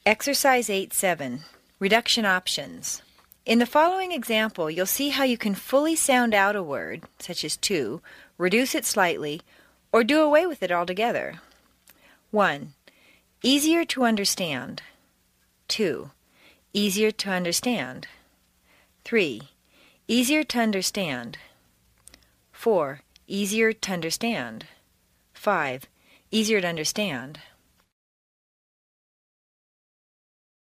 Exercise 8-7, Reduction Options. In the following example, you'll see how you can fully sound out a word, such as to, reduce it slightly, or do away with it altogether. 1. Easier to understand. 2. Easier to understand. 3. Easier to understand. 4. Easier to understand. 5. Easier to understand.